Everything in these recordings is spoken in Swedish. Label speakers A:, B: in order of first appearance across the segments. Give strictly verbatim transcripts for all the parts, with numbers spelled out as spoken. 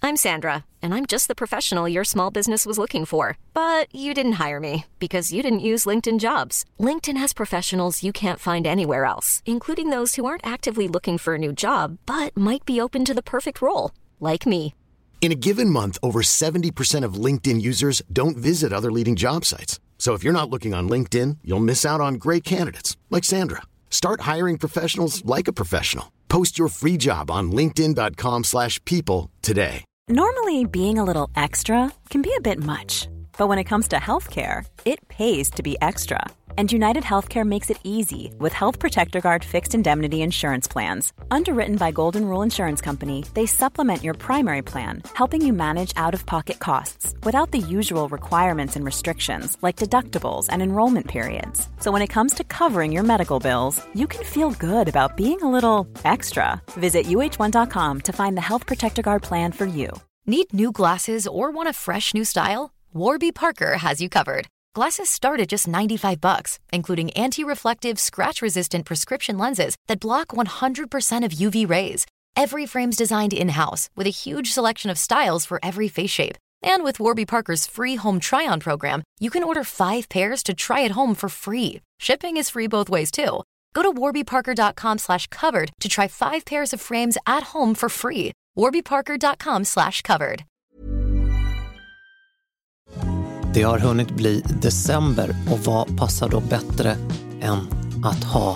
A: I'm Sandra, and I'm just the professional your small business was looking for. But you didn't hire me because you didn't use LinkedIn Jobs. LinkedIn has professionals you can't find anywhere else, including those who aren't actively looking for a new job, but might be open to the perfect role, like me.
B: In a given month, over seventy percent of LinkedIn users don't visit other leading job sites. So if you're not looking on LinkedIn, you'll miss out on great candidates like Sandra. Start hiring professionals like a professional. Post your free job on linkedin dot com slash people today.
C: Normally, being a little extra can be a bit much, but when it comes to healthcare, it pays to be extra. And United Healthcare makes it easy with Health Protector Guard fixed indemnity insurance plans. Underwritten by Golden Rule Insurance Company, they supplement your primary plan, helping you manage out-of-pocket costs without the usual requirements and restrictions like deductibles and enrollment periods. So when it comes to covering your medical bills, you can feel good about being a little extra. Visit U H one dot com to find the Health Protector Guard plan for you.
D: Need new glasses or want a fresh new style? Warby Parker has you covered. Glasses start at just ninety-five bucks, including anti-reflective, scratch-resistant prescription lenses that block one hundred percent of U V rays. Every frame's designed in-house with a huge selection of styles for every face shape. And with Warby Parker's free home try-on program, you can order five pairs to try at home for free. Shipping is free both ways, too. Go to warby parker dot com slash covered to try five pairs of frames at home for free. warby parker dot com slash covered.
E: Det har hunnit bli december, och vad passar då bättre än att ha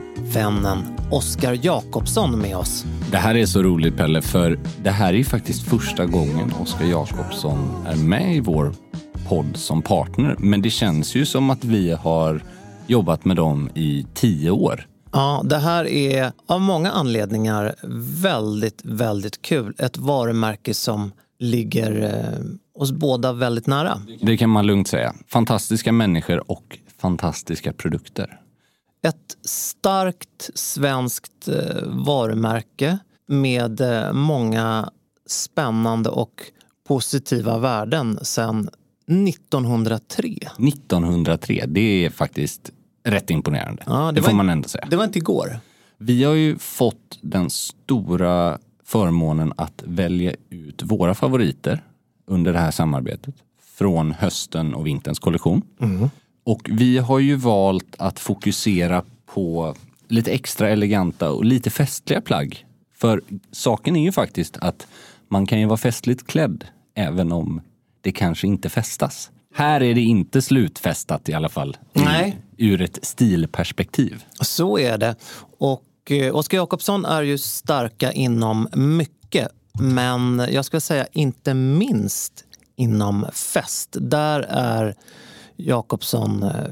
E: vännen Oskar Jakobsson med oss?
F: Det här är så roligt, Pelle, för det här är faktiskt första gången Oskar Jakobsson är med i vår podd som partner. Men det känns ju som att vi har jobbat med dem i tio år.
E: Ja, det här är av många anledningar väldigt, väldigt kul. Ett varumärke som ligger eh, oss båda väldigt nära.
F: Det kan man lugnt säga. Fantastiska människor och fantastiska produkter.
E: Ett starkt svenskt eh, varumärke med eh, många spännande och positiva värden sedan nittonhundratre.
F: nittonhundratre, det är faktiskt rätt imponerande.
E: Ja, det
F: det
E: var,
F: får man ändå säga.
E: Det var inte igår.
F: Vi har ju fått den stora förmånen att välja ut våra favoriter under det här samarbetet från hösten och vinterns kollektion. Mm. Och vi har ju valt att fokusera på lite extra eleganta och lite festliga plagg. För saken är ju faktiskt att man kan ju vara festligt klädd även om det kanske inte festas. Här är det inte slutfestat i alla fall.
E: Nej.
F: Ur ett stilperspektiv.
E: Så är det. Och eh, Oskar Jakobsson är ju starka inom mycket. Men jag ska säga inte minst inom fest. Där är Jakobsson eh,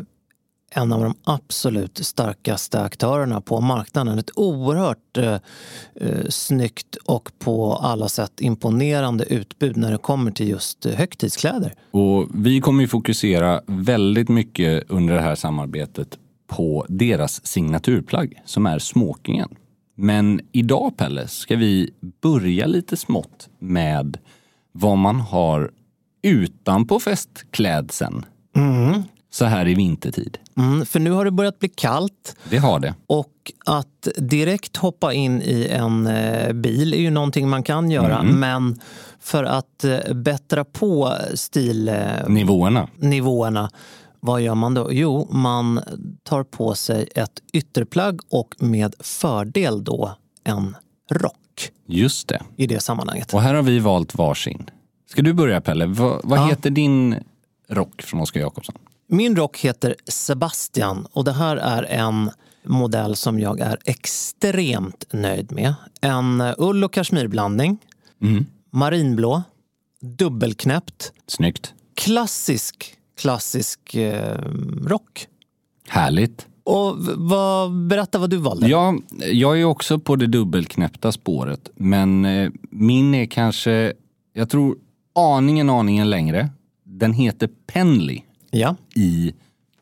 E: en av de absolut starkaste aktörerna på marknaden. Ett oerhört eh, eh, snyggt och på alla sätt imponerande utbud när det kommer till just eh, högtidskläder.
F: Och vi kommer ju fokusera väldigt mycket under det här samarbetet på deras signaturplagg som är smokingen. Men idag, Pelle, ska vi börja lite smått med vad man har utanpå festklädseln. Mm. Så här i vintertid.
E: Mm, för nu har det börjat bli kallt.
F: Det har det.
E: Och att direkt hoppa in i en eh, bil är ju någonting man kan göra. Mm. Men för att eh, bättra på stilnivåerna, eh, nivåerna, vad gör man då? Jo, man tar på sig ett ytterplagg och med fördel då en rock.
F: Just det.
E: I det sammanhanget.
F: Och här har vi valt varsin. Ska du börja, Pelle? Va, vad ja. heter din rock från Oskar Jakobsson?
E: Min rock heter Sebastian och det här är en modell som jag är extremt nöjd med. En ull- och kashmirblandning, mm. marinblå, dubbelknäppt.
F: Snyggt.
E: Klassisk, klassisk eh, rock.
F: Härligt.
E: Och vad, berätta vad du valde.
F: Ja, jag är också på det dubbelknäppta spåret. Men eh, min är kanske, jag tror aningen, aningen längre. Den heter Penley.
E: Ja.
F: I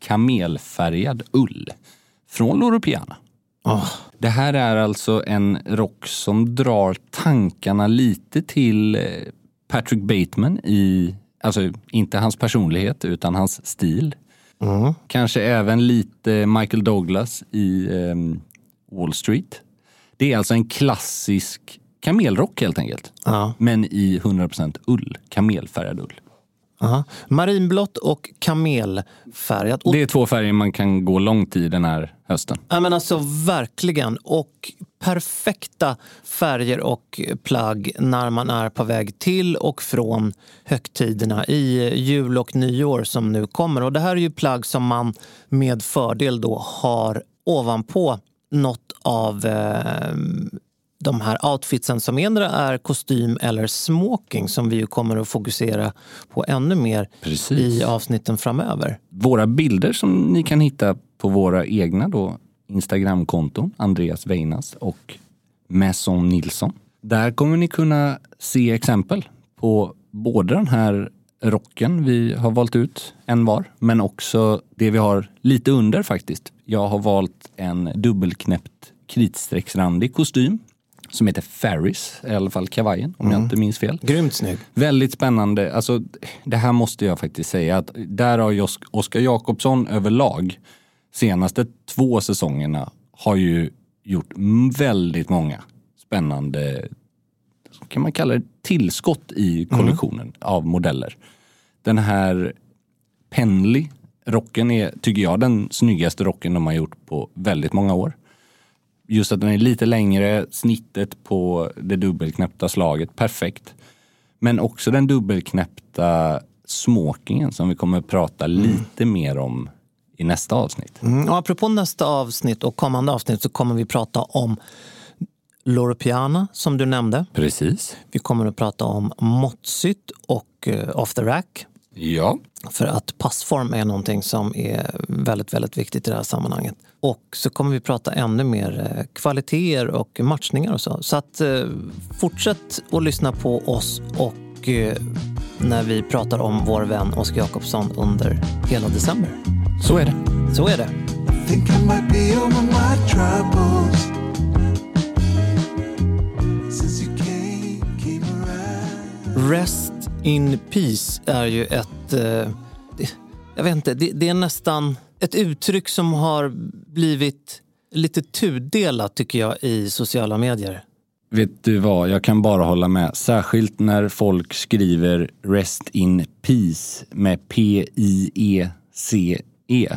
F: kamelfärgad ull från Loro Piana.
E: Oh.
F: Det här är alltså en rock som drar tankarna lite till Patrick Bateman i, alltså inte hans personlighet utan hans stil. Mm. Kanske även lite Michael Douglas i um, Wall Street. Det är alltså en klassisk kamelrock helt enkelt.
E: Ja.
F: Men i hundra procent ull, kamelfärgad ull.
E: Aha. Marinblått och kamelfärgat. Och,
F: det är två färger man kan gå lång tid den här hösten.
E: ja, men alltså verkligen. Och perfekta färger och plagg när man är på väg till och från högtiderna i jul och nyår som nu kommer. Och det här är ju plagg som man med fördel då har ovanpå något av eh, de här outfitsen som ändra är kostym eller smoking som vi ju kommer att fokusera på ännu mer
F: Precis.
E: i avsnitten framöver.
F: Våra bilder som ni kan hitta på våra egna då Instagramkonton, Andreas Weinas och Mason Nilsson. Där kommer ni kunna se exempel på både den här rocken vi har valt ut en var, men också det vi har lite under faktiskt. Jag har valt en dubbelknäppt kritstrecksrandig kostym som heter Ferris, i alla fall kavajen, om mm. jag inte minns fel.
E: Grymt snygg.
F: Väldigt spännande. Alltså, det här måste jag faktiskt säga att där har Oskar Jakobsson överlag senaste två säsongerna har ju gjort väldigt många spännande, kan man kalla det, tillskott i kollektionen mm. av modeller. Den här Penley rocken är, tycker jag, den snyggaste rocken de har gjort på väldigt många år. Just att den är lite längre, snittet på det dubbelknäppta slaget, perfekt. Men också den dubbelknäppta smokingen som vi kommer att prata mm. lite mer om i nästa avsnitt.
E: Mm, och apropå nästa avsnitt och kommande avsnitt så kommer vi prata om Loro Piana som du nämnde.
F: Precis.
E: Vi kommer att prata om måttsytt och uh, off the rack.
F: Ja.
E: För att passform är någonting som är väldigt, väldigt viktigt i det här sammanhanget. Och så kommer vi prata ännu mer eh, kvaliteter och matchningar och så. Så att eh, fortsätt att lyssna på oss och eh, när vi pratar om vår vän Oskar Jakobsson under hela december.
F: Så är det.
E: Så är det.
G: Think I might be over my troubles since you came, came around.
E: Rest in peace är ju ett, eh, det, jag vet inte, det, det är nästan ett uttryck som har blivit lite tudelat tycker jag i sociala medier.
F: Vet du vad, jag kan bara hålla med. Särskilt när folk skriver rest in peace med P I E C E.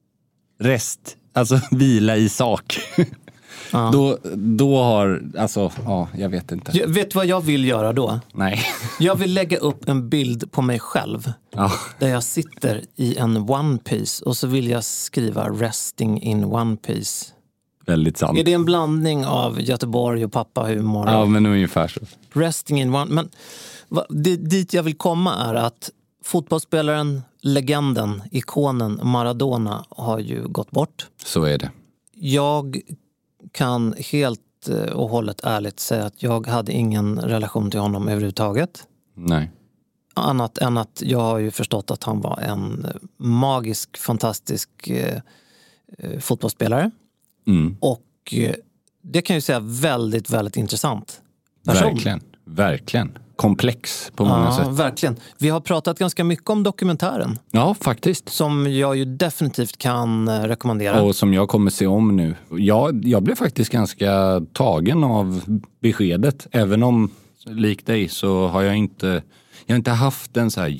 F: Rest, alltså vila i sak. Ja. Då, då har, alltså, ja, jag vet inte.
E: Jag vet vad jag vill göra då?
F: Nej.
E: Jag vill lägga upp en bild på mig själv. Ja. Där jag sitter i en One Piece och så vill jag skriva resting in One Piece.
F: Väldigt sant.
E: Är det en blandning av Göteborg och pappahumor?
F: Ja, men ungefär så.
E: Resting in One, men va, det, dit jag vill komma är att fotbollsspelaren, legenden, ikonen Maradona har ju gått bort.
F: Så är det.
E: Jag kan helt och hållet ärligt säga att jag hade ingen relation till honom överhuvudtaget.
F: Nej.
E: Annat än att jag har ju förstått att han var en magisk, fantastisk eh, fotbollsspelare.
F: Mm.
E: Och eh, det kan jag ju säga väldigt, väldigt intressant person.
F: Verkligen, verkligen. Komplex på många
E: ja,
F: sätt.
E: Verkligen. Vi har pratat ganska mycket om dokumentären.
F: Ja, faktiskt.
E: Som jag ju definitivt kan rekommendera.
F: Och som jag kommer se om nu. Jag, jag blev faktiskt ganska tagen av beskedet. Även om, lik dig, så har jag inte, jag har inte haft en så här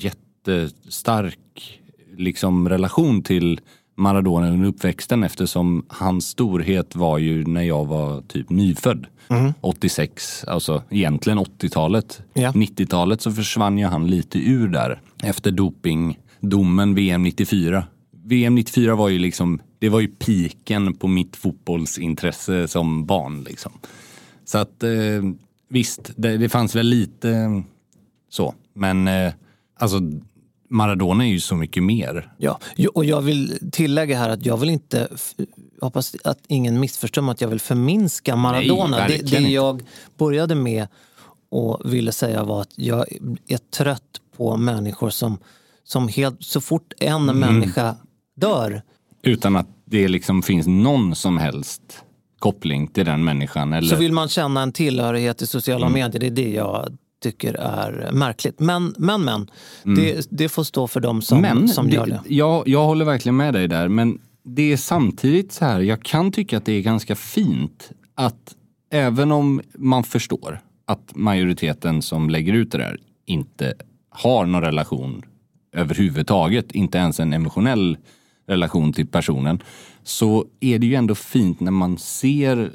F: jättestark liksom, relation till Maradona under uppväxten, eftersom hans storhet var ju när jag var typ nyfödd. Mm. åttiosex, alltså egentligen åttiotalet. Ja. nittiotalet så försvann ju han lite ur där efter dopingdomen V M nittiofyra. V M nittiofyra var ju liksom, det var ju piken på mitt fotbollsintresse som barn liksom. Så att eh, visst, det, det fanns väl lite eh, så, men eh, alltså Maradona är ju så mycket mer.
E: Ja, och jag vill tillägga här att jag vill inte, jag hoppas att ingen missförstår att jag vill förminska Maradona. Nej, det, det jag började med och ville säga var att jag är trött på människor som, som helt, så fort en mm. människa dör.
F: Utan att det liksom finns någon som helst koppling till den människan. Eller?
E: Så vill man känna en tillhörighet i sociala mm. medier, det är det jag tycker är märkligt. Men, men, men. Mm. Det, det får stå för dem som,
F: men,
E: som
F: det,
E: gör det.
F: Jag, jag håller verkligen med dig där. Men det är samtidigt så här, jag kan tycka att det är ganska fint att även om man förstår att majoriteten som lägger ut det där inte har någon relation överhuvudtaget, inte ens en emotionell relation till personen, så är det ju ändå fint när man ser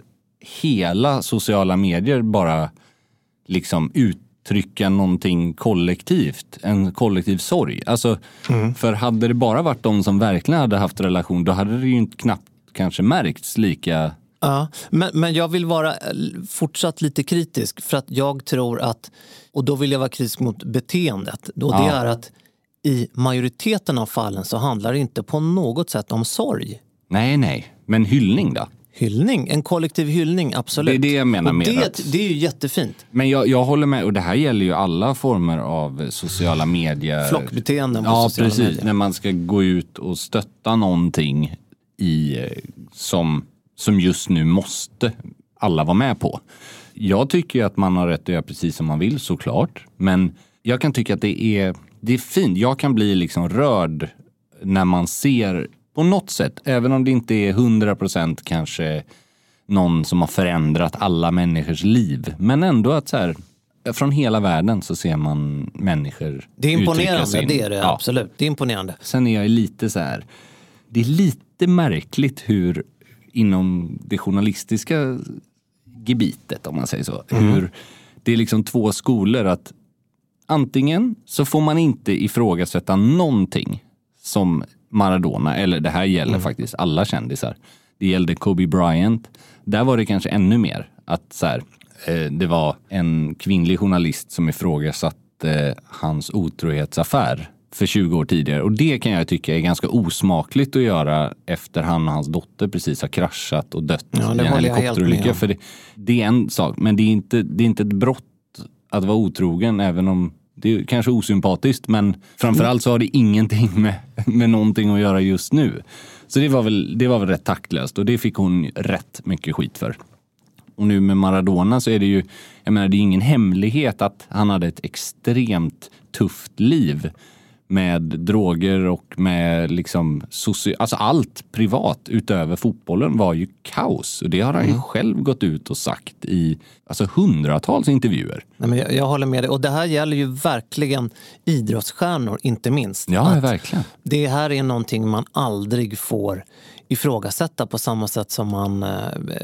F: hela sociala medier bara liksom uttrycka någonting kollektivt, en kollektiv sorg. Alltså, mm. för hade det bara varit de som verkligen hade haft relation, då hade det ju inte knappt kanske märkts lika.
E: Ja, men, men jag vill vara fortsatt lite kritisk, för att jag tror att, och då vill jag vara kritisk mot beteendet, och det ja. är att i majoriteten av fallen så handlar det inte på något sätt om sorg.
F: Nej, nej. Men hyllning då?
E: Hyllning, en kollektiv hyllning, absolut.
F: Det är det jag menar med
E: det,
F: att...
E: det är ju jättefint.
F: Men jag, jag håller med, och det här gäller ju alla former av sociala medier.
E: Flockbeteenden på
F: ja,
E: sociala
F: precis,
E: medier.
F: när man ska gå ut och stötta någonting i, som, som just nu måste alla vara med på. Jag tycker att man har rätt att göra precis som man vill, såklart. Men jag kan tycka att det är, det är fint. Jag kan bli liksom rörd när man ser på något sätt, även om det inte är hundra procent kanske någon som har förändrat alla människors liv. Men ändå att så här, från hela världen så ser man människor.
E: Det är imponerande, det är det, ja. Absolut. Det är imponerande.
F: Sen är jag lite så här, det är lite märkligt hur inom det journalistiska gebitet, om man säger så, mm. hur det är liksom två skolor, att antingen så får man inte ifrågasätta någonting som Maradona, eller det här gäller mm. faktiskt alla kändisar. Det gällde Kobe Bryant. Där var det kanske ännu mer att så här, eh, det var en kvinnlig journalist som ifrågasatte eh, hans otrohetsaffär för tjugo år tidigare. Och det kan jag tycka är ganska osmakligt att göra efter han och hans dotter precis har kraschat och dött
E: ja,
F: i en helikopterolycka. För det, det är en sak, men det är, inte, det är inte ett brott att vara otrogen, även om det är kanske osympatiskt, men framförallt så har det ingenting med, med någonting att göra just nu. Så det var väl, det var väl rätt taktlöst, och det fick hon rätt mycket skit för. Och nu med Maradona så är det ju, jag menar, det är ingen hemlighet att han hade ett extremt tufft liv med droger och med liksom soci- alltså allt privat utöver fotbollen var ju kaos. Och det har han ju mm. själv gått ut och sagt i alltså hundratals intervjuer.
E: Nej, men jag, jag håller med dig. Och det här gäller ju verkligen idrottsstjärnor, inte minst.
F: Ja,
E: att
F: verkligen.
E: Det här är någonting man aldrig får ifrågasätta på samma sätt som man eh,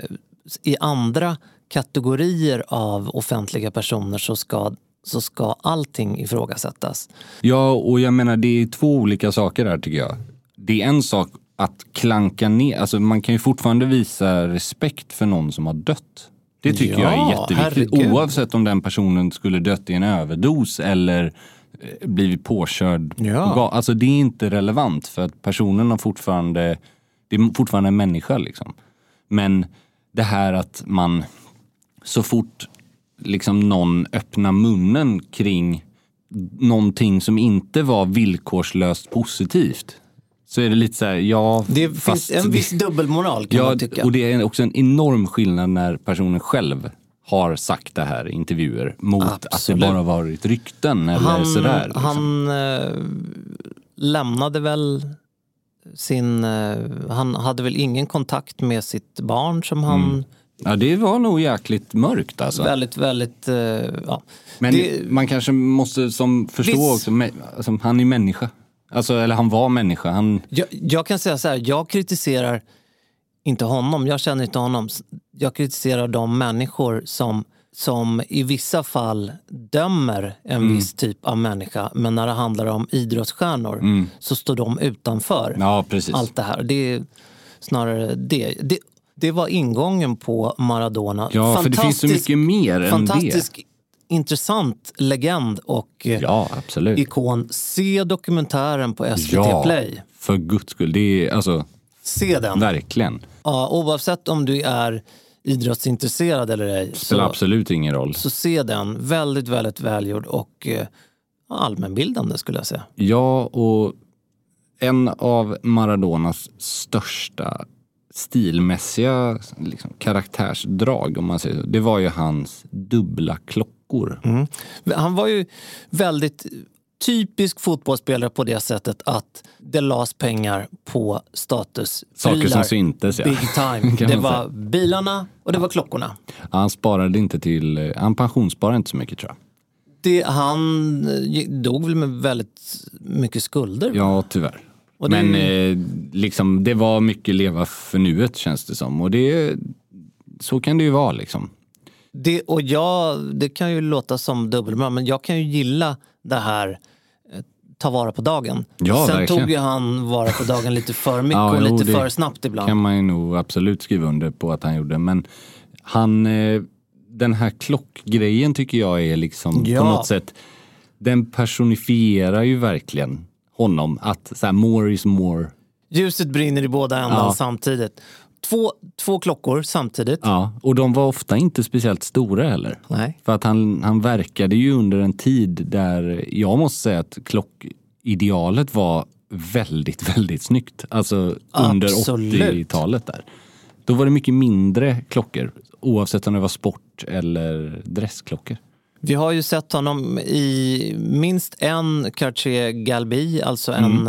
E: i andra kategorier av offentliga personer så ska så ska allting ifrågasättas.
F: Ja, och jag menar, det är två olika saker här tycker jag. Det är en sak att klanka ner, alltså man kan ju fortfarande visa respekt för någon som har dött. Det tycker ja, jag är jätteviktigt. Herregud. Oavsett om den personen skulle dött i en överdos eller blivit påkörd. Ja. Alltså det är inte relevant, för att personen har fortfarande, det är fortfarande en människa liksom. Men det här att man så fort liksom någon öppnar munnen kring någonting som inte var villkorslöst positivt, så är det lite så här, ja...
E: Det finns en viss dubbelmoral kan
F: ja,
E: man tycka.
F: Och det är också en enorm skillnad när personen själv har sagt det här i intervjuer mot Absolut. Att det bara varit rykten eller
E: han,
F: sådär. Liksom.
E: Han äh, lämnade väl sin... Äh, han hade väl ingen kontakt med sitt barn som han... Mm.
F: Ja, det var nog jäkligt mörkt alltså.
E: Väldigt, väldigt, uh, ja.
F: Men
E: det,
F: man kanske måste som förstå viss, också, alltså, han är människa. Alltså, eller han var människa. Han...
E: Jag, jag kan säga så här, jag kritiserar inte honom, jag känner inte honom. Jag kritiserar de människor som, som i vissa fall dömer en mm. viss typ av människa. Men när det handlar om idrottsstjärnor mm. så står de utanför
F: ja, precis.
E: Allt det här. Det är snarare det. Det Det var ingången på Maradona.
F: Ja, för det finns så mycket mer än det.
E: Fantastisk, intressant legend och
F: ja, absolut.
E: ikon. Se dokumentären på S V T
F: ja,
E: Play.
F: För guds skull. Det är alltså...
E: Se den.
F: Verkligen.
E: Ja, oavsett om du är idrottsintresserad eller ej.
F: Det spelar så, absolut ingen roll.
E: Så se den. Väldigt, väldigt välgjord och eh, allmänbildande skulle jag säga.
F: Ja, och en av Maradonas största stilmässiga liksom, karaktärsdrag, om man säger så, det var ju hans dubbla klockor.
E: Mm. Han var ju väldigt typisk fotbollsspelare på det sättet att det lades pengar på status.
F: Saker som syntes, ja.
E: Big time.
F: Kan
E: Det
F: man
E: var
F: säga.
E: bilarna och det var klockorna.
F: Han sparade inte till, han pensionssparade inte så mycket, tror jag.
E: Det, han dog väl med väldigt mycket skulder. va?
F: Ja, tyvärr.
E: Och det-
F: Men eh, liksom, det var mycket leva för nuet, känns det som. Och det, så kan det ju vara liksom.
E: Det, och jag, det kan ju låta som dubbelmoral, men jag kan ju gilla det här eh, ta vara på dagen.
F: Ja,
E: Sen
F: verkligen.
E: tog ju han vara på dagen lite för mycket
F: Ja,
E: och
F: jo,
E: lite
F: det
E: för snabbt ibland.
F: kan man ju nog absolut skriva under på att han gjorde. Men han, eh, den här klockgrejen tycker jag är liksom
E: Ja.
F: på något sätt, den personifierar ju verkligen honom. Att så här, more is more.
E: Ljuset brinner i båda ändar
F: Ja.
E: samtidigt. Två, två klockor samtidigt.
F: Ja, och de var ofta inte speciellt stora heller.
E: Nej.
F: För att han, han verkade ju under en tid där jag måste säga att klockidealet var väldigt, väldigt snyggt. Alltså under
E: Absolut.
F: åttiotalet där. Då var det mycket mindre klockor, oavsett om det var sport eller dressklockor.
E: Vi har ju sett honom i minst en Cartier Galbi, alltså en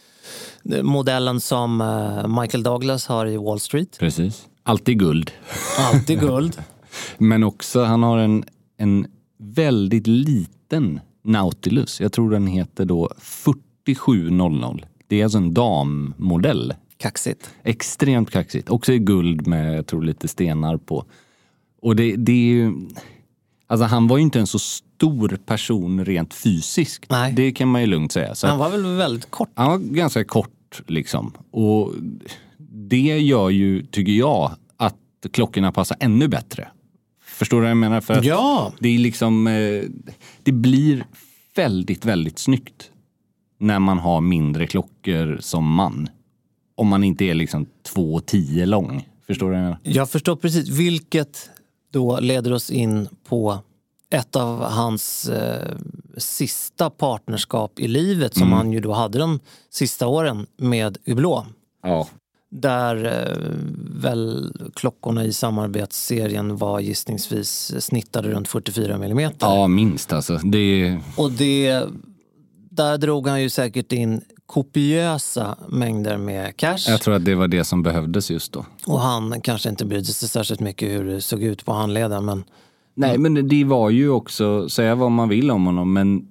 E: modellen som eh, Michael Douglas har i Wall Street.
F: Precis. Alltid guld.
E: Alltid guld.
F: Men också, han har en, en väldigt liten Nautilus. Jag tror den heter då fyrtiosju noll noll. Det är alltså en dammodell.
E: Kaxigt.
F: Extremt kaxigt. Också i guld med, jag tror, lite stenar på. Och det, det är ju... Alltså han var ju inte en så stor person rent fysiskt.
E: Nej.
F: Det kan man ju lugnt säga. Så
E: Han
F: att,
E: var väl väldigt kort.
F: han var ganska kort liksom. Och det gör ju, tycker jag, att klockorna passar ännu bättre. Förstår du vad jag menar? För att
E: Ja.
F: det är liksom... Eh, det blir väldigt, väldigt snyggt när man har mindre klockor som man. Om man inte är liksom två tio lång. Förstår du vad jag menar?
E: Jag förstår precis, vilket då leder oss in på ett av hans eh, sista partnerskap i livet som han ju då hade de sista åren med Hublot.
F: Ja.
E: Där eh, väl klockorna i samarbetsserien var gissningsvis snittade runt fyrtiofyra millimeter.
F: Ja, minst alltså. Det,
E: Och det, där drog han ju säkert in kopiösa mängder med cash.
F: jag tror att det var det som behövdes just då.
E: Och han kanske inte brydde sig särskilt mycket hur det såg ut på handleden. Men
F: Nej, men det var ju också, säga vad man vill om honom, men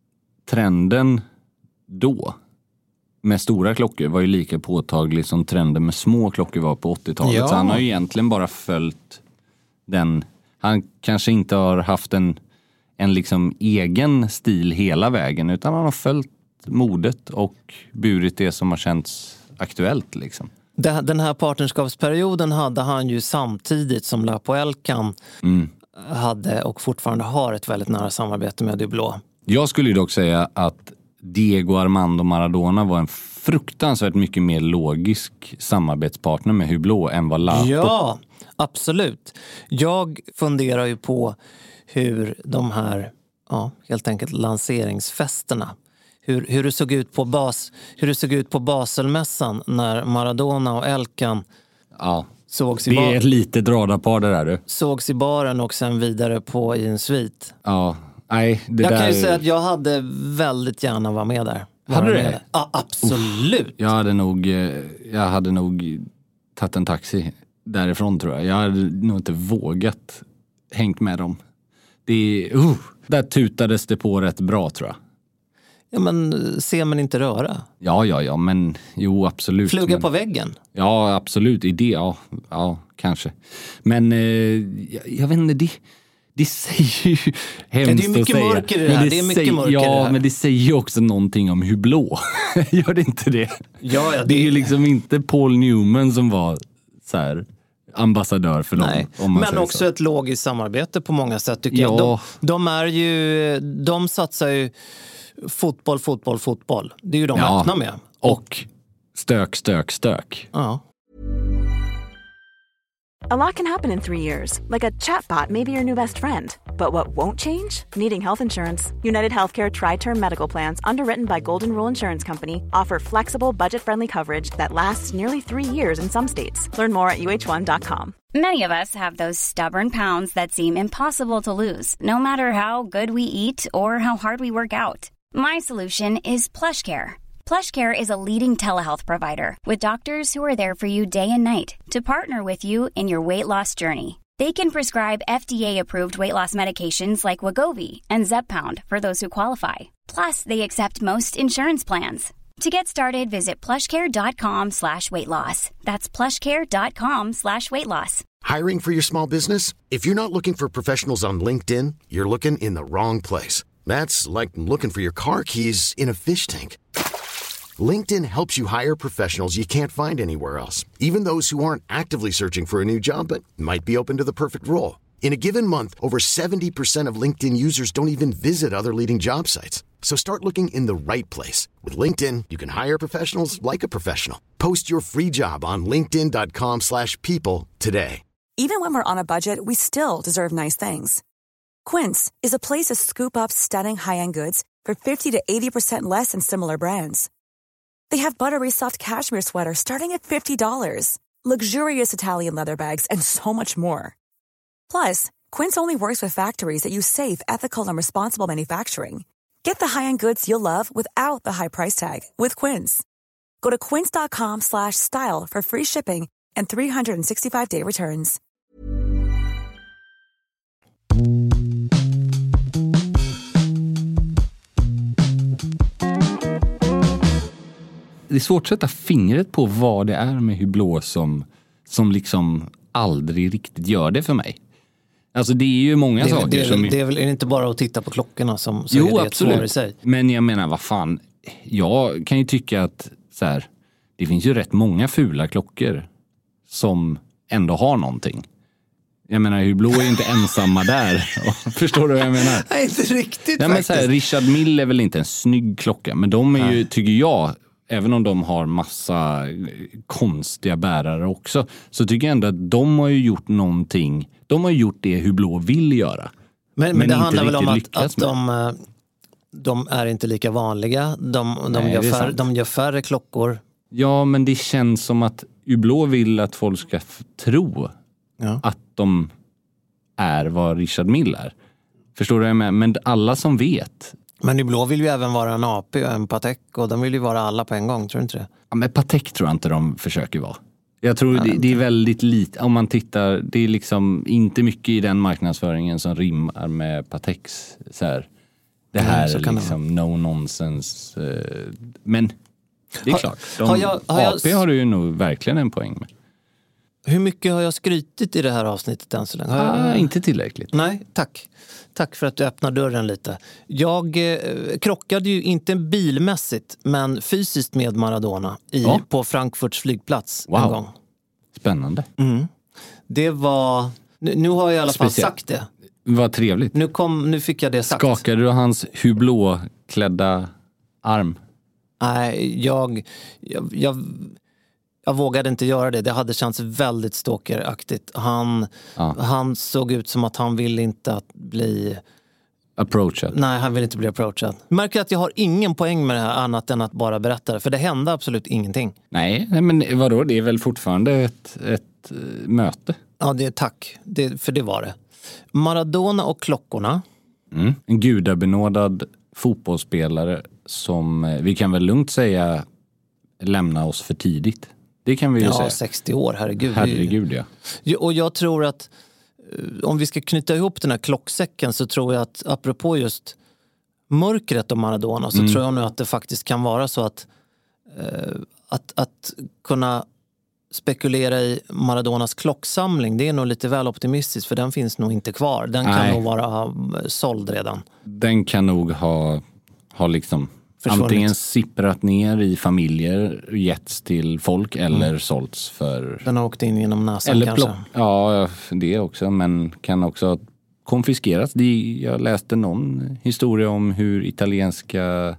F: trenden då med stora klockor var ju lika påtaglig som trenden med små klockor var på åttiotalet.
E: Ja.
F: Så han har ju egentligen bara följt den, han kanske inte har haft en, en liksom egen stil hela vägen, utan han har följt modet och burit det som har känts aktuellt liksom.
E: det, den här partnerskapsperioden hade han ju samtidigt som Lapo Elkan
F: Mm.
E: hade och fortfarande har ett väldigt nära samarbete med Hublot.
F: Jag skulle ju dock säga att Diego Armando Maradona var en fruktansvärt mycket mer logisk samarbetspartner med Hublot än vad Lapo.
E: Ja, absolut. Jag funderar ju på hur de här, ja, helt enkelt lanseringsfesterna, hur, hur det såg ut på bas, hur det såg ut på Baselmässan när Maradona och Elkan
F: Ja,
E: sågs i,
F: det är
E: bar,
F: ett litet radarpar det där du.
E: sågs i baren och sen vidare på i en svit.
F: Ja, nej, det
E: Jag
F: där...
E: kan ju säga att jag hade väldigt gärna varit med där.
F: Hade
E: Vara
F: du
E: med
F: det?
E: där. Ja, absolut.
F: Jag hade nog, eh, jag hade nog tagit en taxi därifrån, tror jag. Jag hade nog inte vågat hängt med dem. Det, uh, där tutades det på rätt bra, tror jag.
E: Ja, men ser man inte röra.
F: Ja, ja, ja, men jo, absolut.
E: Fluga
F: men,
E: på väggen.
F: Ja, absolut. I det, ja, ja kanske. Men eh, jag, jag vet inte, det, det säger ju hemskt
E: det är mycket
F: att säga.
E: mörker i det
F: Men
E: här, det är mycket
F: säger,
E: mörker i
F: ja,
E: det här.
F: men det säger ju också någonting om Hublot. Gör det inte det?
E: Ja, ja,
F: Det är ju liksom inte Paul Newman som var så här ambassadör för dem.
E: Nej,
F: Om man
E: men
F: säger
E: också
F: så.
E: ett logiskt samarbete på många sätt tycker
F: Ja.
E: jag. De, de är ju, de satsar ju fotboll, fotboll, fotboll. Det är ju de
F: Ja.
E: öppna med.
F: Och stök, stök, stök.
E: Ja.
C: A lot can happen in three years, like a chatbot may be your new best friend. But what won't change? Needing health insurance. United Healthcare Tri-Term Medical Plans, underwritten by Golden Rule Insurance Company, offer flexible, budget-friendly coverage that lasts nearly three years in some states. Learn more at U H one dot com.
H: Many of us have those stubborn pounds that seem impossible to lose, no matter how good we eat or how hard we work out. My solution is PlushCare. PlushCare is a leading telehealth provider with doctors who are there for you day and night to partner with you in your weight loss journey. They can prescribe F D A-approved weight loss medications like Wegovy and Zepbound for those who qualify. Plus, they accept most insurance plans. To get started, visit plushcare.com slash weight loss. That's plushcare.com slash weight loss.
B: Hiring for your small business? If you're not looking for professionals on LinkedIn, you're looking in the wrong place. That's like looking for your car keys in a fish tank. LinkedIn helps you hire professionals you can't find anywhere else, even those who aren't actively searching for a new job but might be open to the perfect role. In a given month, over seventy percent of LinkedIn users don't even visit other leading job sites. So start looking in the right place. With LinkedIn, you can hire professionals like a professional. Post your free job on linkedin.com slash people today.
I: Even when we're on a budget, we still deserve nice things. Quince is a place to scoop up stunning high-end goods for fifty to eighty percent less than similar brands. They have buttery soft cashmere sweaters starting at fifty dollars, luxurious Italian leather bags, and so much more. Plus, Quince only works with factories that use safe, ethical, and responsible manufacturing. Get the high-end goods you'll love without the high price tag with Quince. Go to quince.com slash style for free shipping and three sixty-five day returns.
F: Det är svårt att sätta fingret på vad det är med Hublot som, som liksom aldrig riktigt gör det för mig. Alltså det är ju många
E: det,
F: saker
E: det är,
F: som...
E: Det är väl är det inte bara att titta på klockorna som så
F: jo,
E: är det
F: absolut.
E: ett svar i sig.
F: Men jag menar, vad fan, jag kan ju tycka att så här, det finns ju rätt många fula klockor som ändå har någonting. Jag menar, Hublot är ju inte ensamma där. Förstår du vad jag menar?
E: Nej, inte riktigt.
F: Nej, men så här, Richard Mille är väl inte en snygg klocka, men de är ju, tycker jag, även om de har massa konstiga bärare också, så tycker jag ändå att de har ju gjort någonting. De har gjort det Hublot vill göra.
E: Men, men,
F: men
E: det handlar väl om att, att
F: med.
E: de, de är inte lika vanliga. De, de,
F: Nej,
E: gör,
F: det är
E: färre,
F: sant.
E: de gör färre klockor.
F: Ja, men det känns som att Hublot vill att folk ska f- tro
E: Ja.
F: att de är vad Richard Mille är. Förstår du vad jag menar? Men alla som vet.
E: Men Hublot vill ju även vara en A P och en Patek, och de vill ju vara alla på en gång, tror du inte det?
F: Ja, men Patek tror jag inte de försöker vara. Jag tror det, det är väldigt lite, om man tittar, det är liksom inte mycket i den marknadsföringen som rimmar med Pateks så här. Det här
E: Nej,
F: är liksom no nonsense. Eh, men det är
E: Har-
F: klart. De,
E: har jag- har jag-
F: A P har du ju nog verkligen en poäng med.
E: Hur mycket har jag skrytit i det här avsnittet än så länge? Har jag...
F: Ah, inte tillräckligt.
E: Nej, tack. Tack för att du öppnar dörren lite. Jag eh, krockade ju inte bilmässigt, men fysiskt med Maradona i,
F: Ja.
E: på Frankfurts flygplats
F: Wow.
E: en gång.
F: Spännande.
E: Det var... Nu, nu har jag i alla fall
F: Speciellt.
E: sagt det.
F: Vad trevligt.
E: Nu, kom, nu fick jag det sagt.
F: Skakade du hans Hublot-klädda arm?
E: Nej, jag, jag, jag, jag vågade inte göra det. Det hade känts väldigt stalkeraktigt. Han,
F: Ja.
E: han såg ut som att han ville inte att bli...
F: Approachad.
E: Nej, han vill inte bli approachad. Jag märker att jag har ingen poäng med det här annat än att bara berätta det. För det hände absolut ingenting.
F: Nej, nej, men vadå? Det är väl fortfarande ett, ett eh, möte.
E: Ja, det är tack. Det, för det var det. Maradona och klockorna.
F: Mm. En gudabenådad fotbollsspelare som eh, vi kan väl lugnt säga lämna oss för tidigt. Det kan vi ju
E: Ja,
F: säga.
E: sextio år, herregud.
F: Herregud, ja.
E: Ja, och jag tror att eh, om vi ska knyta ihop den här klocksäcken, så tror jag att apropå just mörkret och Maradona, så
F: Mm.
E: tror jag nu att det faktiskt kan vara så att eh, att, att kunna spekulera i Maradonas klocksamling, det är nog lite väl optimistiskt, för den finns nog inte kvar. Den kan
F: Nej.
E: nog vara eh, såld redan.
F: Den kan nog ha, ha liksom
E: Försvunnit.
F: antingen sipprat ner i familjer, getts till folk eller sålts för...
E: Den har åkt in genom näsan
F: Eller
E: kanske.
F: plock, ja, det också, men kan också konfiskeras. Det, jag läste någon historia om hur italienska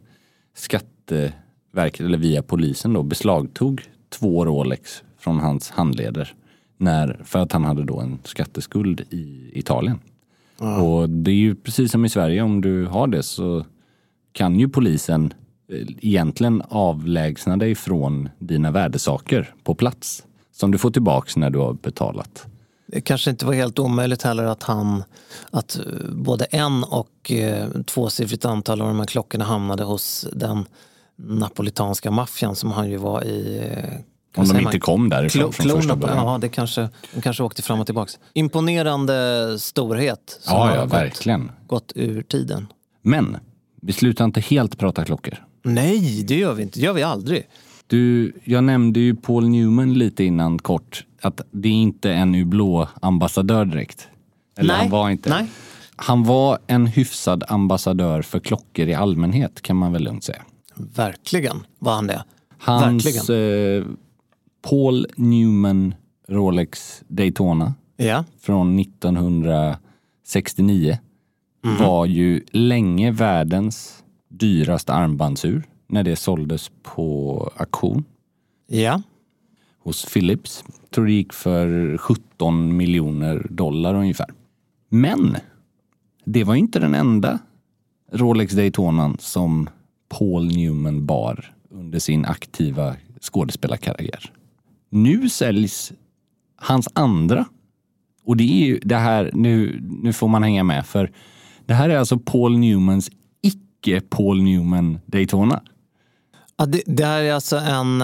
F: skatteverket, eller via polisen då, beslagtog två Rolex från hans handleder när, för att han hade då en skatteskuld i Italien.
E: Ja.
F: Och det är ju precis som i Sverige, om du har det så kan ju polisen eh, egentligen avlägsna dig från dina värdesaker på plats som du får tillbaks när du har betalat.
E: Det kanske inte var helt omöjligt heller att han att både en och eh, tvåsiffrigt antal av de här klockorna hamnade hos den napolitanska maffian som han ju var i. Eh,
F: Om de inte kom därifrån
E: Klo-
F: från första början.
E: Ja, det kanske, de kanske åkte fram och tillbaka. Imponerande storhet som
F: Ja,
E: har
F: ja,
E: gått,
F: verkligen.
E: gått ur tiden.
F: Men vi slutar inte helt prata klockor.
E: Nej, det gör vi inte. Det gör vi aldrig.
F: Du, jag nämnde ju Paul Newman lite innan kort. Att det är inte en U-blå-ambassadör direkt. Eller
E: Nej,
F: han var inte.
E: nej.
F: Han var en hyfsad ambassadör för klockor i allmänhet, kan man väl lugnt säga.
E: Verkligen var han det.
F: Hans
E: Verkligen.
F: eh, Paul Newman Rolex Daytona
E: Ja.
F: från nittonhundrasextionio mm. var ju länge världens dyraste armbandsur när det såldes på auktion.
E: Ja.
F: Hos Philips. Jag tror det gick för sjutton miljoner dollar ungefär. Men det var inte den enda Rolex Daytonan som Paul Newman bar under sin aktiva skådespelarkarriär. Nu säljs hans andra. Och det är ju det här, nu, nu får man hänga med, för det här är alltså Paul Newmans icke Paul Newman Daytona.
E: Ja, det, det här är alltså en,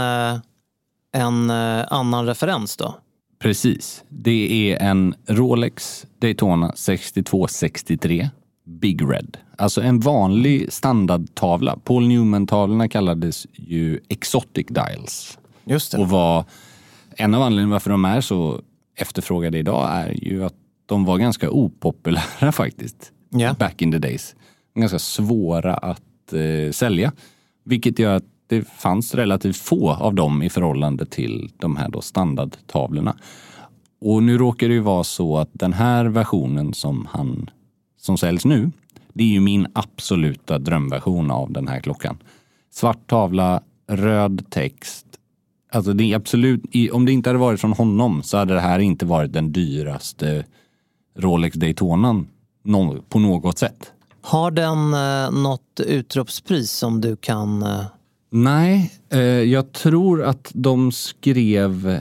E: en annan referens då?
F: Precis. Det är en Rolex Daytona sextiotvå sextiotre Big Red. Alltså en vanlig standardtavla. Paul Newman-tavlorna kallades ju exotic dials.
E: Just det.
F: Och var, en av anledningarna varför de är så efterfrågade idag är ju att de var ganska opopulära faktiskt.
E: Yeah.
F: Back in the days. Ganska svåra att eh, sälja. Vilket gör att det fanns relativt få av dem i förhållande till de här då standardtavlorna. Och nu råkar det ju vara så att den här versionen som han som säljs nu, det är ju min absoluta drömversion av den här klockan. Svart tavla, röd text. Alltså det är absolut, om det inte hade varit från honom så hade det här inte varit den dyraste Rolex Daytonan på något sätt.
E: Har den eh, något utropspris som du kan... Eh...
F: Nej, eh, jag tror att de skrev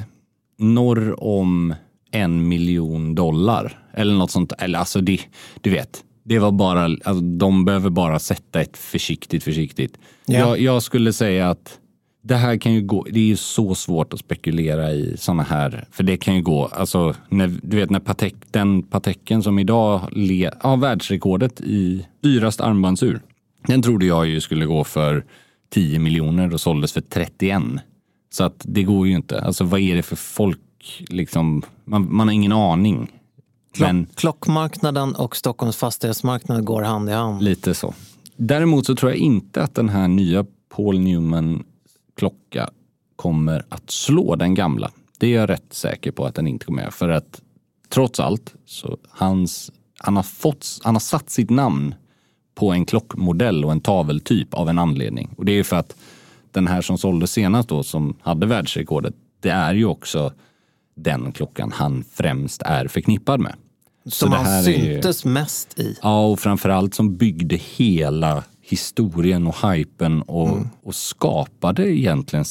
F: norr om en miljon dollar. Eller något sånt. Eller alltså det, du vet, det var bara, alltså, de behöver bara sätta ett försiktigt, försiktigt.
E: Ja.
F: Jag, jag skulle säga att det här kan ju gå, det är ju så svårt att spekulera i såna här, för det kan ju gå, alltså när, du vet när Patek, den Pateken som idag le, har världsrekordet i dyrast armbandsur, den trodde jag ju skulle gå för tio miljoner och såldes för trettioen. Så att det går ju inte. Alltså vad är det för folk liksom, man, man har ingen aning.
E: Klock,
F: Men
E: klockmarknaden och Stockholms fastighetsmarknad går hand i hand.
F: Lite så. Däremot så tror jag inte att den här nya Paul Newman klocka kommer att slå den gamla. Det är jag rätt säker på att den inte kommer med. För att trots allt så hans, han har fått, han har satt sitt namn på en klockmodell och en taveltyp av en anledning. Och det är ju för att den här som sålde senast då, som hade världsrekordet, det är ju också den klockan han främst är förknippad med.
E: Som
F: så
E: han syntes ju mest i.
F: Ja, och framförallt som byggde hela historien och hypen och, mm. och skapade egentligen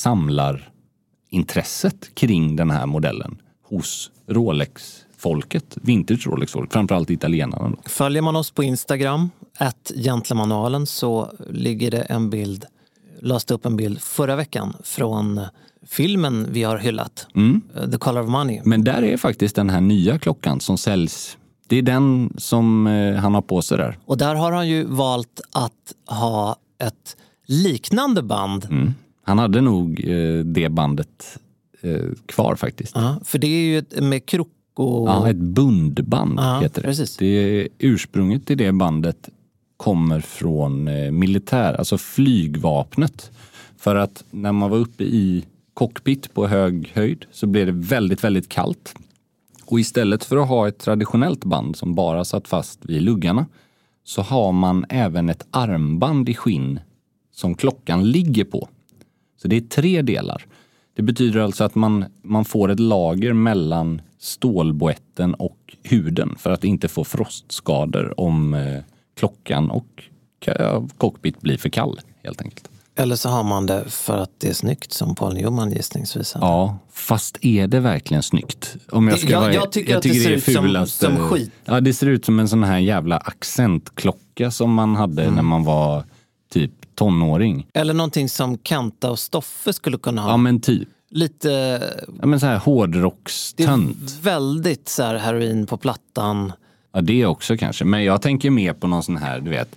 F: samlarintresset kring den här modellen hos Rolex-folket, vintage Rolex-folk, framförallt italienarna.
E: Följer man oss på Instagram, at Gentlemanualen, så ligger det en bild, last upp en bild förra veckan från filmen vi har hyllat, mm. The Color of Money.
F: Men där är faktiskt den här nya klockan som säljs. Det är den som eh, han har på sig där.
E: Och där har han ju valt att ha ett liknande band.
F: Mm. Han hade nog eh, det bandet eh, kvar faktiskt.
E: Ja, för det är ju ett, med krok och...
F: Ja, ett bundband
E: ja,
F: heter det.
E: Precis.
F: Det är, ursprunget till det bandet kommer från eh, militär, alltså flygvapnet. För att när man var uppe i cockpit på hög höjd så blev det väldigt, väldigt kallt. Och istället för att ha ett traditionellt band som bara satt fast vid luggarna så har man även ett armband i skinn som klockan ligger på. Så det är tre delar. Det betyder alltså att man, man får ett lager mellan stålboetten och huden för att inte få frostskador om eh, klockan och eh, cockpit blir för kall helt enkelt.
E: Eller så har man det för att det är snyggt, som Paul Newman gissningsvis.
F: Ja, fast är det verkligen snyggt? Om jag, ska
E: jag,
F: vara,
E: jag tycker
F: jag
E: att det ser
F: det
E: ut som, som skit.
F: Ja, det ser ut som en sån här jävla accentklocka som man hade mm. när man var typ tonåring.
E: Eller någonting som Kanta och Stoffe skulle kunna ha.
F: Ja, men typ.
E: Lite...
F: Ja, men så här hårdrockstönt.
E: Det är väldigt så här heroin på plattan.
F: Ja, det också kanske. Men jag tänker mer på någon sån här, du vet,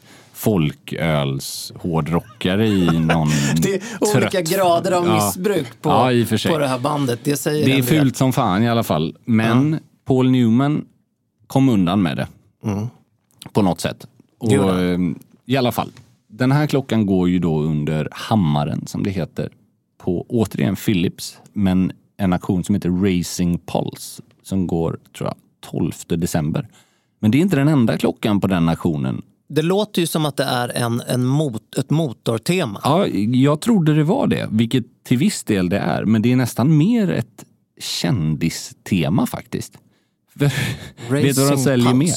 F: folköls hårdrockare i någon
E: det är olika
F: trött.
E: grader av missbruk på,
F: ja, i och för sig.
E: på det här bandet. Det, säger
F: det är fult del. Som fan i alla fall. Men ja. Paul Newman kom undan med det. Mm. På något sätt. Och i alla fall. Den här klockan går ju då under hammaren, som det heter. På återigen Philips. Men en auktion som heter Racing Pulse. Som går, tror jag, tolfte december. Men det är inte den enda klockan på den auktionen.
E: Det låter ju som att det är en, en mot, ett motortema.
F: Ja, jag trodde det var det. Vilket till viss del det är. Men det är nästan mer ett kändistema faktiskt. Vet du vad de säljer mer?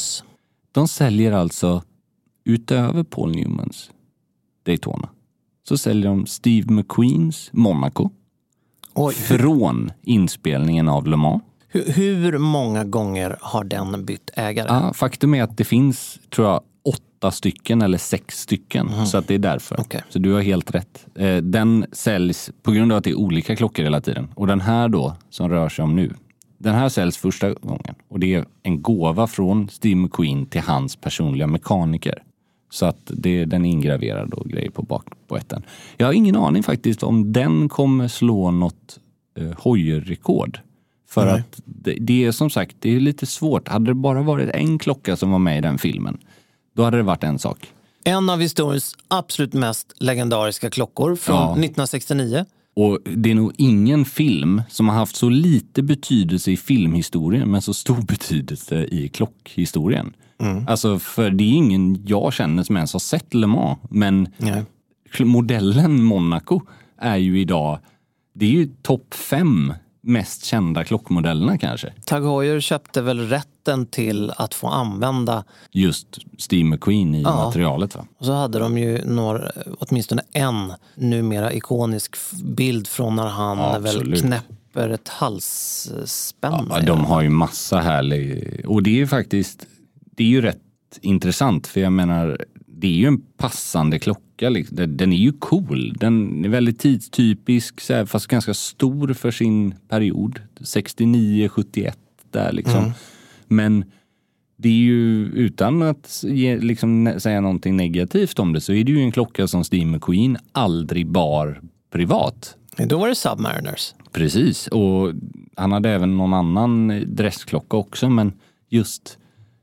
F: De säljer alltså utöver Paul Newmans Daytona. Så säljer de Steve McQueens Monaco. Oj. Från inspelningen av Le Mans.
E: Hur, hur många gånger har den bytt ägare?
F: Ja, faktum är att det finns, tror jag, åtta stycken eller sex stycken. Mm. Så att det är därför. Okay. Så du har helt rätt. Den säljs på grund av att det är olika klockor hela tiden. Och den här då, som rör sig om nu. Den här säljs första gången. Och det är en gåva från Steve McQueen till hans personliga mekaniker. Så att det, den är ingraverad och grejer på bakboetten. Jag har ingen aning faktiskt om den kommer slå något eh, Heuer-rekord. För Nej. att det, det är som sagt, det är lite svårt. Hade det bara varit en klocka som var med i den filmen, då hade det varit en sak.
E: En av historiens absolut mest legendariska klockor från ja. nittonhundrasextionio.
F: Och det är nog ingen film som har haft så lite betydelse i filmhistorien men så stor betydelse i klockhistorien. Mm. Alltså, för det är ingen jag känner som ens har sett Le Mans. Men Nej. modellen Monaco är ju idag, det är ju topp fem mest kända klockmodellerna kanske.
E: Tag Heuer köpte väl rätten till att få använda
F: just Steve McQueen i ja. materialet, va? Och
E: så hade de ju några, åtminstone en numera ikonisk bild från när han ja, väl knäpper ett halsspänn.
F: Ja, de har ju massa härlig, och det är ju faktiskt, det är ju rätt intressant, för jag menar, det är ju en passande klocka. Den är ju cool. Den är väldigt tidstypisk, fast ganska stor för sin period. sextionio sjuttioett där liksom. Mm. Men det är ju, utan att ge, liksom, säga någonting negativt om det, så är det ju en klocka som Steve McQueen aldrig bar privat.
E: Då var det Submariners.
F: Precis, och han hade även någon annan dressklocka också, men just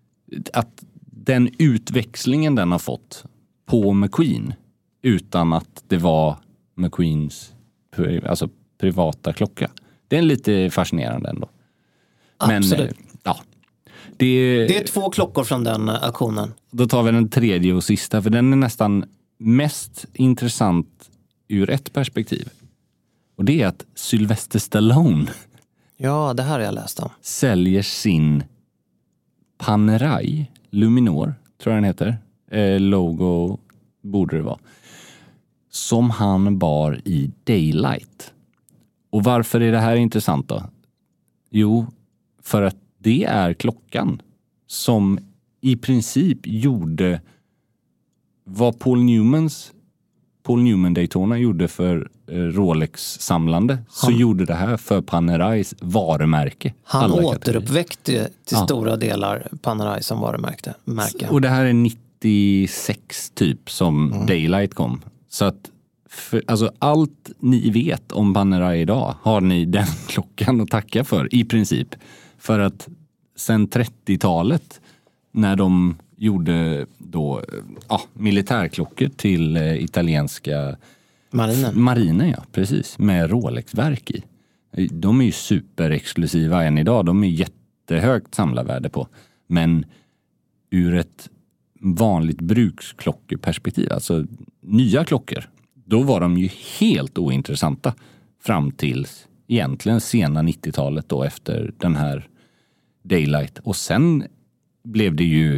F: att den utväxlingen den har fått på McQueen utan att det var McQueens alltså privata klocka. Det är lite fascinerande ändå.
E: Absolut.
F: Men, ja, det,
E: det är två klockor från den auktionen.
F: Då tar vi den tredje och sista, för den är nästan mest intressant ur ett perspektiv. Och det är att Sylvester Stallone
E: ja, det här har jag läst om.
F: säljer sin Panerai Luminor, tror jag den heter. Eh, logo borde det vara. Som han bar i Daylight. Och varför är det här intressant då? Jo, för att det är klockan som i princip gjorde vad Paul Newmans Paul Newman Daytona gjorde för eh, Rolex-samlande, han, så gjorde det här för Panerais varumärke.
E: Han återuppväckte till ja. stora delar Panerai som varumärke. Märke.
F: Och det här är nittiosex typ som mm. Daylight kom. Så att för, alltså, allt ni vet om Panerai idag har ni den klockan att tacka för i princip. För att sen trettiotalet när de gjorde då ja, militärklockor till eh, italienska
E: marinen.
F: marinen, ja, precis, med Rolex-verk i. De är ju superexklusiva än idag. De är jättehögt samlarvärde på. Men ur ett vanligt bruksklockeperspektiv, alltså nya klockor, då var de ju helt ointressanta fram till egentligen sena nittiotalet då, efter den här Daylight. Och sen blev det ju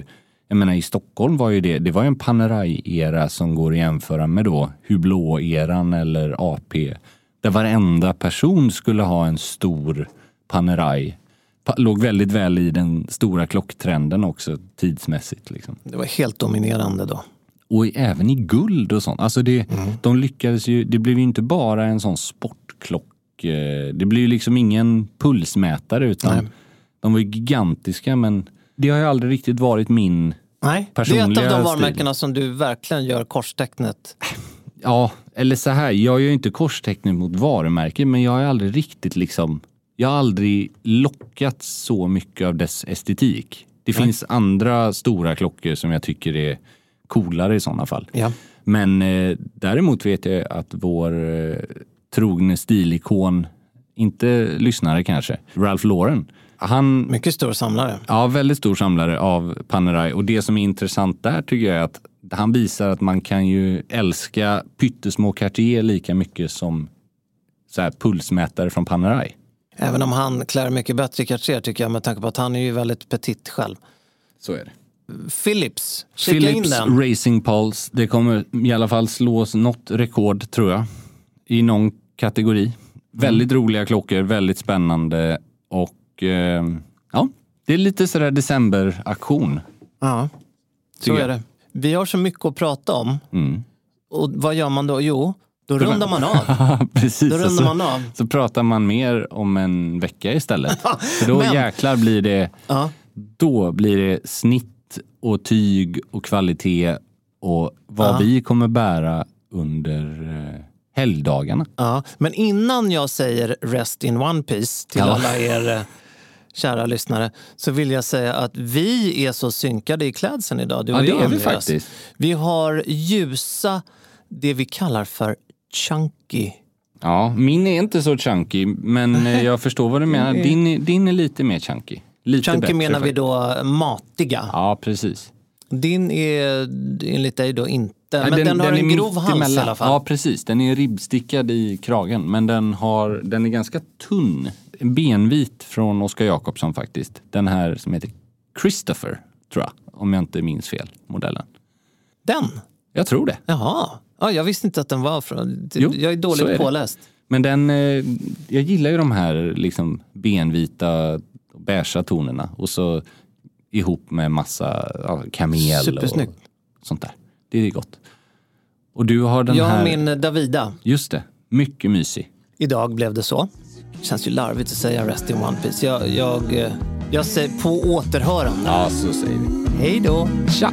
F: Jag menar i Stockholm var ju det, det var ju en Panerai-era som går att jämföra med då Hublå-eran eller A P. Där varenda person skulle ha en stor Panerai. Pa- låg väldigt väl i den stora klocktrenden också tidsmässigt. Liksom.
E: Det var helt dominerande då.
F: Och även i guld och sånt. Alltså det, mm. de lyckades ju, det blev ju inte bara en sån sportklock. Det blev ju liksom ingen pulsmätare utan Nej. de var ju gigantiska, men det har ju aldrig riktigt varit min
E: Nej,
F: personliga
E: det är ett av de
F: stil.
E: varumärkena som du verkligen gör korstecknet.
F: Ja, eller så här, jag gör ju inte korstecknet mot varumärken, men jag har aldrig riktigt liksom, jag har aldrig lockat så mycket av dess estetik. Det Nej. finns andra stora klockor som jag tycker är coolare i sådana fall.
E: Ja.
F: Men eh, däremot vet jag att vår eh, trogne stilikon, inte lyssnare kanske, Ralph Lauren, han...
E: Mycket stor samlare.
F: Ja, väldigt stor samlare av Panerai. Och det som är intressant där tycker jag är att han visar att man kan ju älska pyttesmå Cartier lika mycket som så här pulsmätare från Panerai.
E: Även om han klär mycket bättre i Cartier tycker jag, med tanke på att han är ju väldigt petit själv.
F: Så är det.
E: Philips,
F: Philips Racing Pulse, det kommer i alla fall slås något rekord tror jag. I någon kategori. Mm. Väldigt roliga klockor, väldigt spännande och eh, ja, det är lite sådär decemberaktion.
E: Ja, så är det. Vi har så mycket att prata om. Mm. Och vad gör man då? Jo, då rundar man av.
F: Precis,
E: då rundar
F: så,
E: man av.
F: Så pratar man mer om en vecka istället. För då Men, jäklar blir det ja. Då blir det snitt och tyg och kvalitet och vad ja. vi kommer bära under eh, helgdagarna.
E: Ja, men innan jag säger rest in one piece till ja. alla er eh, kära lyssnare, så vill jag säga att vi är så synkade i klädseln idag. Du
F: ja,
E: och
F: det
E: jag,
F: är vi faktiskt.
E: Vi har ljusa, det vi kallar för chunky.
F: Ja, min är inte så chunky, men jag förstår vad du menar. Din, din är lite mer chunky. Lite
E: chunky
F: bättre,
E: menar vi då matiga.
F: Ja, precis.
E: Din är enligt dig då inte. Nej, men den, den har den en grov hals i alla fall.
F: Ja, precis. Den är ribbstickad i kragen. Men den, har, den är ganska tunn. En benvit från Oscar Jacobsson faktiskt. Den här som heter Christopher, tror jag. Om jag inte minns fel, modellen.
E: Den?
F: Jag tror det.
E: Jaha. Ja, jag visste inte att den var från.
F: Jo,
E: jag är dåligt är påläst.
F: Men den, jag gillar ju de här liksom benvita beiga tonerna. Och så ihop med massa ja, kamel
E: Supersnyggt.
F: Och sånt där. Det är gott. Och du har den
E: jag
F: här...
E: Jag min Davida.
F: Just det. Mycket mysig.
E: Idag blev det så. Känns ju larvigt att säga rest in one piece. Jag, jag, jag säger på återhörande.
F: Ja, så säger vi.
E: Hej då.
F: Tja.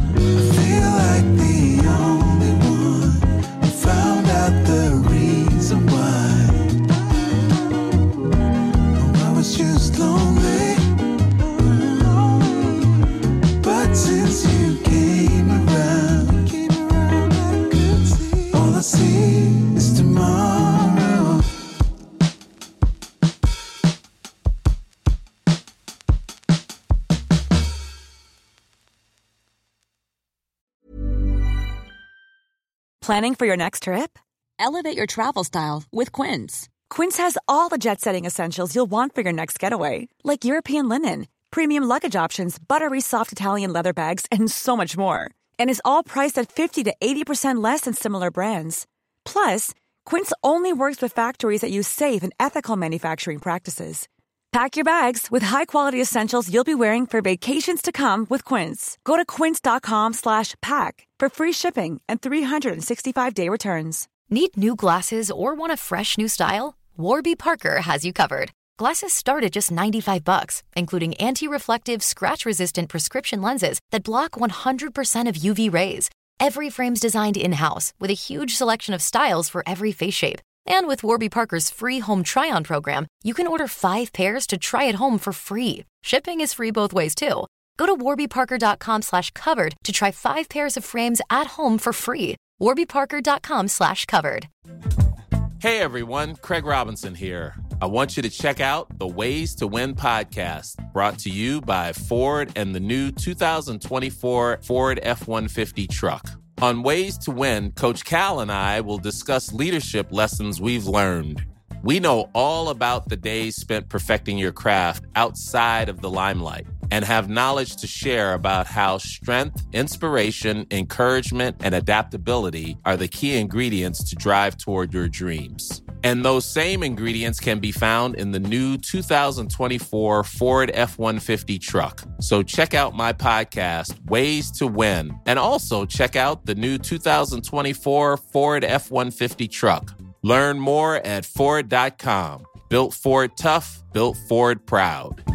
G: Since you came around, came around, I could see all I see is tomorrow.
I: Planning for your next trip?
J: Elevate your travel style with Quince.
I: Quince has all the jet-setting essentials you'll want for your next getaway, like European linen, premium luggage options, buttery soft Italian leather bags, and so much more. And is all priced at fifty to eighty percent less than similar brands. Plus, Quince only works with factories that use safe and ethical manufacturing practices. Pack your bags with high-quality essentials you'll be wearing for vacations to come with Quince. Go to quince.com slash pack for free shipping and three sixty-five day returns.
D: Need new glasses or want a fresh new style? Warby Parker has you covered. Glasses start at just ninety-five bucks, including anti-reflective, scratch-resistant prescription lenses that block one hundred percent of U V rays. Every frame's designed in-house with a huge selection of styles for every face shape. And with Warby Parker's free home try-on program, you can order five pairs to try at home for free. Shipping is free both ways, too. Go to warbyparker.com slash covered to try five pairs of frames at home for free. warbyparker.com slash covered.
K: Hey, everyone. Craig Robinson here. I want you to check out the Ways to Win podcast, brought to you by Ford and the new two thousand twenty-four Ford F one fifty truck. On Ways to Win, Coach Cal and I will discuss leadership lessons we've learned. We know all about the days spent perfecting your craft outside of the limelight. and have knowledge to share about how strength, inspiration, encouragement, and adaptability are the key ingredients to drive toward your dreams. And those same ingredients can be found in the new two thousand twenty-four Ford F one fifty truck. So check out my podcast, Ways to Win, and also check out the new two thousand twenty-four Ford F one fifty truck. Learn more at Ford dot com. Built Ford tough, built Ford proud.